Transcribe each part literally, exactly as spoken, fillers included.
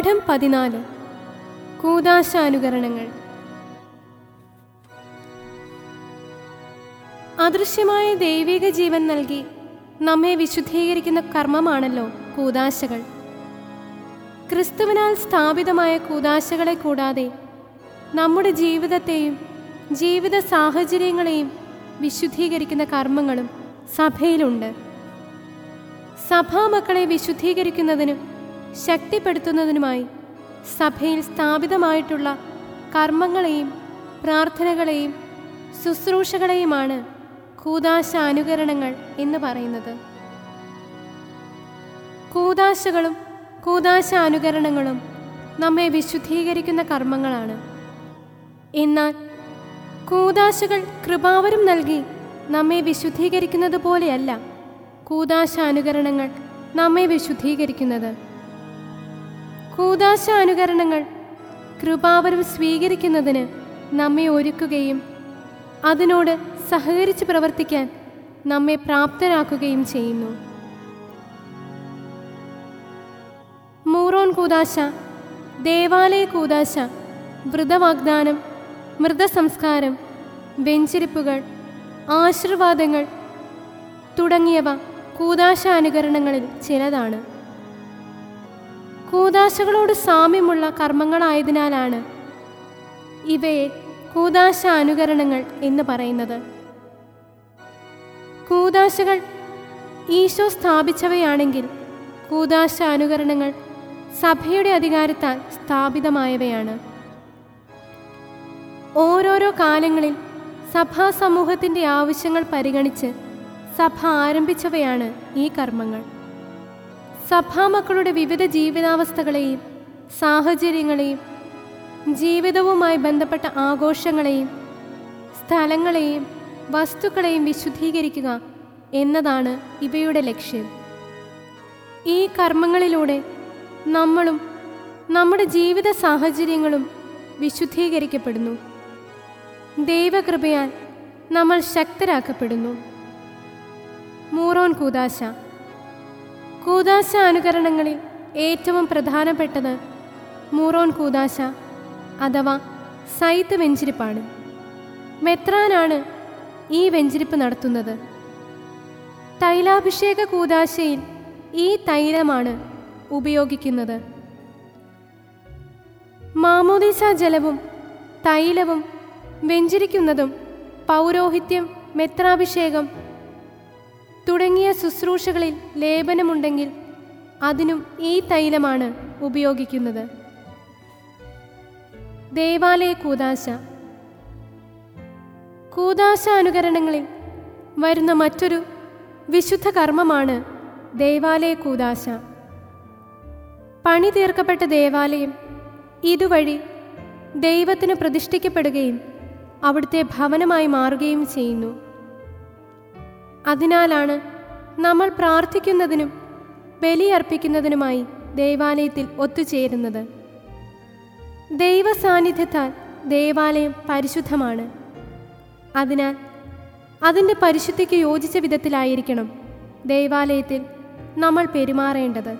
പാഠം പതിനാല്. കൂദാശാനുകരണങ്ങൾ. അദൃശ്യമായ ദൈവിക ജീവൻ നൽകി നമ്മെ വിശുദ്ധീകരിക്കുന്ന കർമ്മമാണല്ലോ കൂദാശകൾ. ക്രിസ്തുവിനാൽ സ്ഥാപിതമായ കൂദാശകളെ കൂടാതെ നമ്മുടെ ജീവിതത്തെയും ജീവിത സാഹചര്യങ്ങളെയും വിശുദ്ധീകരിക്കുന്ന കർമ്മങ്ങളും സഭയിലുണ്ട്. സഭാമക്കളെ വിശുദ്ധീകരിക്കുന്നതിനും ശക്തിപ്പെടുത്തുന്നതിനുമായി സഭയിൽ സ്ഥാപിതമായിട്ടുള്ള കർമ്മങ്ങളെയും പ്രാർത്ഥനകളെയും ശുശ്രൂഷകളെയുമാണ് കൂദാശാനുകരണങ്ങൾ എന്ന് പറയുന്നത്. കൂദാശകളും കൂദാശാനുകരണങ്ങളും നമ്മെ വിശുദ്ധീകരിക്കുന്ന കർമ്മങ്ങളാണ്. എന്നാൽ കൂദാശകൾ കൃപാവരം നൽകി നമ്മെ വിശുദ്ധീകരിക്കുന്നത് പോലെയല്ല കൂദാശാനുകരണങ്ങൾ നമ്മെ വിശുദ്ധീകരിക്കുന്നത്. കൂദാശാനുകരണങ്ങൾ കൃപാവരം സ്വീകരിക്കുന്നതിന് നമ്മെ ഒരുക്കുകയും അതിനോട് സഹകരിച്ച് പ്രവർത്തിക്കാൻ നമ്മെ പ്രാപ്തരാക്കുകയും ചെയ്യുന്നു. മൂറോൻ കൂദാശ, ദേവാലയ കൂദാശ, വ്രതവാഗ്ദാനം, മൃതസംസ്കാരം, വെഞ്ചരിപ്പുകൾ, ആശീർവാദങ്ങൾ തുടങ്ങിയവ കൂദാശാനുകരണങ്ങളിൽ ചിലതാണ്. കൂദാശകളോട് സാമ്യമുള്ള കർമ്മങ്ങളായതിനാലാണ് ഇവയെ കൂദാശാനുകരണങ്ങൾ എന്ന് പറയുന്നത്. കൂദാശകൾ ഈശോ സ്ഥാപിച്ചവയാണെങ്കിൽ കൂദാശാനുകരണങ്ങൾ സഭയുടെ അധികാരത്താൽ സ്ഥാപിതമായവയാണ്. ഓരോരോ കാലങ്ങളിൽ സഭാ സമൂഹത്തിൻ്റെ ആവശ്യങ്ങൾ പരിഗണിച്ച് സഭ ആരംഭിച്ചവയാണ് ഈ കർമ്മങ്ങൾ. സഭാമക്കളുടെ വിവിധ ജീവിതാവസ്ഥകളെയും സാഹചര്യങ്ങളെയും ജീവിതവുമായി ബന്ധപ്പെട്ട ആഘോഷങ്ങളെയും സ്ഥലങ്ങളെയും വസ്തുക്കളെയും വിശുദ്ധീകരിക്കുക എന്നതാണ് ഇവയുടെ ലക്ഷ്യം. ഈ കർമ്മങ്ങളിലൂടെ നമ്മളും നമ്മുടെ ജീവിത സാഹചര്യങ്ങളും വിശുദ്ധീകരിക്കപ്പെടുന്നു. ദൈവകൃപയാൽ നമ്മൾ ശക്തരാക്കപ്പെടുന്നു. മൂറോൻ കൂദാശ. കൂദാശാനുകരണങ്ങളിൽ ഏറ്റവും പ്രധാനപ്പെട്ടത് മൂറോൻ കൂദാശ അഥവാ സൈത്ത് വെഞ്ചരിപ്പാണ്. മെത്രാനാണ് ഈ വെഞ്ചരിപ്പ് നടത്തുന്നത്. തൈലാഭിഷേക കൂദാശയിൽ ഈ തൈലമാണ് ഉപയോഗിക്കുന്നത്. മാമോദീസ ജലവും തൈലവും വെഞ്ചരിക്കുന്നതും പൗരോഹിത്യം, മെത്രാഭിഷേകം തുടങ്ങിയ ശുശ്രൂഷകളിൽ ലേപനമുണ്ടെങ്കിൽ അതിനും ഈ തൈലമാണ് ഉപയോഗിക്കുന്നത്. ദേവാലയ കൂദാശ. കൂദാശാനുകരണങ്ങളിൽ വരുന്ന മറ്റൊരു വിശുദ്ധ കർമ്മമാണ് ദേവാലയ കൂദാശ. പണി തീർക്കപ്പെട്ട ദേവാലയം ഇതുവഴി ദൈവത്തിന് പ്രതിഷ്ഠിക്കപ്പെടുകയും അവിടുത്തെ ഭവനമായി മാറുകയും ചെയ്യുന്നു. അതിനാലാണ് നമ്മൾ പ്രാർത്ഥിക്കുന്നതിനും ബലിയർപ്പിക്കുന്നതിനുമായി ദേവാലയത്തിൽ ഒത്തുചേരുന്നത്. ദൈവ സാന്നിധ്യത്താൽ ദേവാലയം പരിശുദ്ധമാണ്. അതിനാൽ അതിൻ്റെ പരിശുദ്ധിക്ക് യോജിച്ച വിധത്തിലായിരിക്കണം ദേവാലയത്തിൽ നമ്മൾ പെരുമാറേണ്ടത്.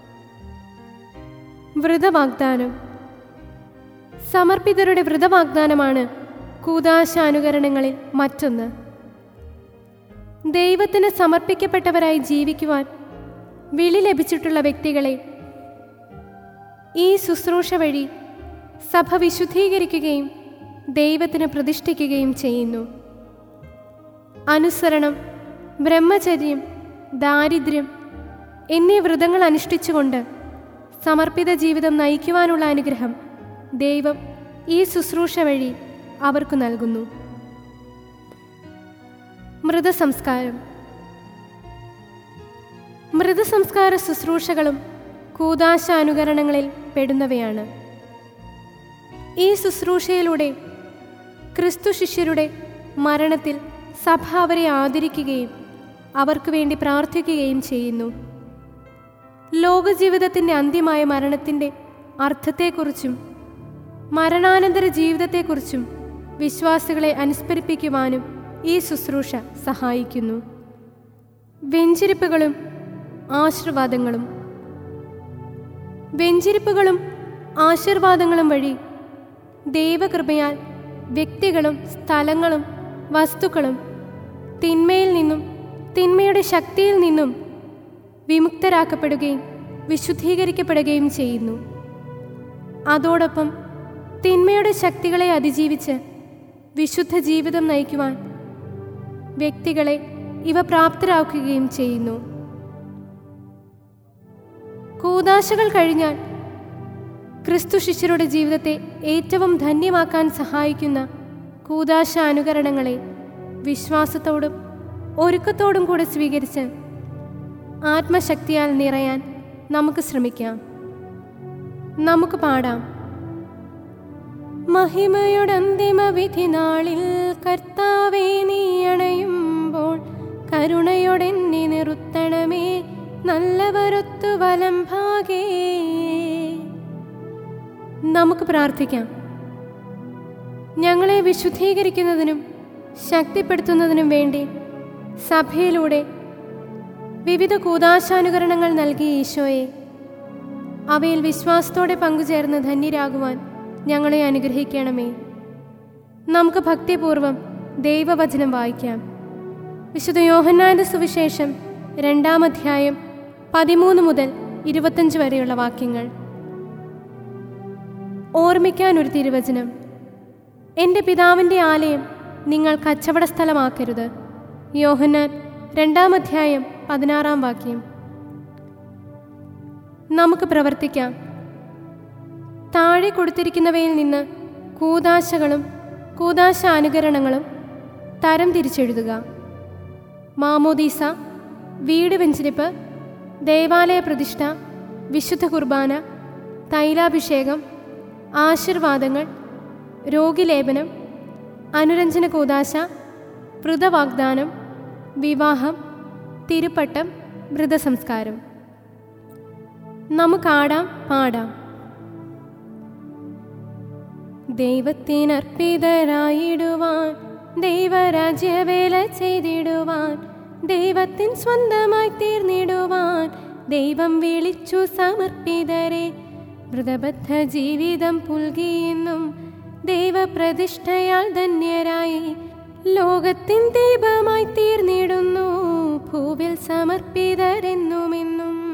വ്രതവാഗ്ദാനം. സമർപ്പിതരുടെ വ്രതവാഗ്ദാനമാണ് കൂദാശാനുകരണങ്ങളിൽ മറ്റൊന്ന്. ദൈവത്തിന് സമർപ്പിക്കപ്പെട്ടവരായി ജീവിക്കുവാൻ വിളി ലഭിച്ചിട്ടുള്ള വ്യക്തികളെ ഈ ശുശ്രൂഷ വഴി സഭ വിശുദ്ധീകരിക്കുകയും ദൈവത്തിന് പ്രതിഷ്ഠിക്കുകയും ചെയ്യുന്നു. അനുസരണം, ബ്രഹ്മചര്യം, ദാരിദ്ര്യം എന്നീ വ്രതങ്ങൾ അനുഷ്ഠിച്ചുകൊണ്ട് സമർപ്പിത ജീവിതം നയിക്കുവാനുള്ള അനുഗ്രഹം ദൈവം ഈ ശുശ്രൂഷ വഴി അവർക്ക് നൽകുന്നു. മൃതസംസ്കാരം. മൃതസംസ്കാര ശുശ്രൂഷകളും കൂദാശാനുകരണങ്ങളിൽ പെടുന്നവയാണ്. ഈ ശുശ്രൂഷയിലൂടെ ക്രിസ്തു ശിഷ്യരുടെ മരണത്തിൽ സഭ അവരെ ആദരിക്കുകയും അവർക്ക് വേണ്ടി പ്രാർത്ഥിക്കുകയും ചെയ്യുന്നു. ലോകജീവിതത്തിൻ്റെ അന്ത്യമായ മരണത്തിൻ്റെ അർത്ഥത്തെക്കുറിച്ചും മരണാനന്തര ജീവിതത്തെക്കുറിച്ചും വിശ്വാസികളെ അനുസ്മരിപ്പിക്കുവാനും ഈ ശുശ്രൂഷ സഹായിക്കുന്നു. വെഞ്ചരിപ്പുകളും ആശീർവാദങ്ങളും. വെഞ്ചിരിപ്പുകളും ആശീർവാദങ്ങളും വഴി ദൈവകൃപയാൽ വ്യക്തികളും സ്ഥലങ്ങളും വസ്തുക്കളും തിന്മയിൽ നിന്നും തിന്മയുടെ ശക്തിയിൽ നിന്നും വിമുക്തരാക്കപ്പെടുകയും വിശുദ്ധീകരിക്കപ്പെടുകയും ചെയ്യുന്നു. അതോടൊപ്പം തിന്മയുടെ ശക്തികളെ അതിജീവിച്ച് വിശുദ്ധ ജീവിതം നയിക്കുവാൻ വ്യക്തികളെ ഇവ പ്രാപ്തരാക്കുകയും ചെയ്യുന്നു. കൂദാശകൾ കഴിഞ്ഞാൽ ക്രിസ്തു ശിഷ്യരുടെ ജീവിതത്തെ ഏറ്റവും ധന്യമാക്കാൻ സഹായിക്കുന്ന കൂദാശ അനുകരണങ്ങളെ വിശ്വാസത്തോടും ഒരുക്കത്തോടും കൂടെ സ്വീകരിച്ച് ആത്മശക്തിയാൽ നിറയാൻ നമുക്ക് ശ്രമിക്കാം. നമുക്ക് പാടാം. മഹിമയുടെ അന്തിമ വിധി നാളിൽ കർത്താവേ നീ അണയുമ്പോൾ കരുണയോടെന്നെ നിർത്തണമേ നല്ലവരൊത്തു വലം ഭാഗേ. നമുക്ക് പ്രാർത്ഥിക്കാം. ഞങ്ങളെ വിശുദ്ധീകരിക്കുന്നതിനും ശക്തിപ്പെടുത്തുന്നതിനും വേണ്ടി സഭയിലൂടെ വിവിധ കൂദാശാനുകരണങ്ങൾ നൽകിയ ഈശോയെ, അവയിൽ വിശ്വാസത്തോടെ പങ്കുചേർന്ന് ധന്യരാകുവാൻ ഞങ്ങളെ അനുഗ്രഹിക്കണമേ. നമുക്ക് ഭക്തിപൂർവം ദൈവവചനം വായിക്കാം. വിശുദ്ധ യോഹന്നാന്റെ സുവിശേഷം രണ്ടാം അധ്യായം പതിമൂന്ന് മുതൽ ഇരുപത്തഞ്ച് വരെയുള്ള വാക്യങ്ങൾ. ഓർമ്മിക്കാൻ ഒരു തിരുവചനം. എൻ്റെ പിതാവിൻ്റെ ആലയം നിങ്ങൾ കച്ചവട സ്ഥലമാക്കരുത്. യോഹന്നാൻ രണ്ടാം അധ്യായം പതിനാറാം വാക്യം. നമുക്ക് പ്രവർത്തിക്കാം. താഴെ കൊടുത്തിരിക്കുന്നവയിൽ നിന്ന് കൂദാശകളും കൂദാശ അനുകരണങ്ങളും തരം തിരിച്ചെഴുതുക. മാമോദീസ, വീട് വെഞ്ചരിപ്പ്, ദേവാലയ പ്രതിഷ്ഠ, വിശുദ്ധ കുർബാന, തൈലാഭിഷേകം, ആശീർവാദങ്ങൾ, രോഗിലേപനം, അനുരഞ്ജന കൂദാശ, വ്രതവാഗ്ദാനം, വിവാഹം, തിരുപ്പട്ടം, മൃതസംസ്കാരം. നമുക്കാടാം പാടാം. ദൈവത്തിനർപ്പിതരായിടുവാൻ, ദൈവരാജ്യവേല ചെയ്തിടുവാൻ, ദൈവത്തിൻ സ്വന്തമായി തീർന്നിടുവാൻ ദൈവം വിളിച്ചു സമർപ്പിതരെ. വ്രതബദ്ധ ജീവിതം പുൽകിയെന്നും ദൈവപ്രതിഷ്ഠയാൽ ധന്യരായി ലോകത്തിൻ ദീപമായി തീർന്നിടുന്നു ഭൂവിൽ സമർപ്പിതരെന്നുമെന്നും.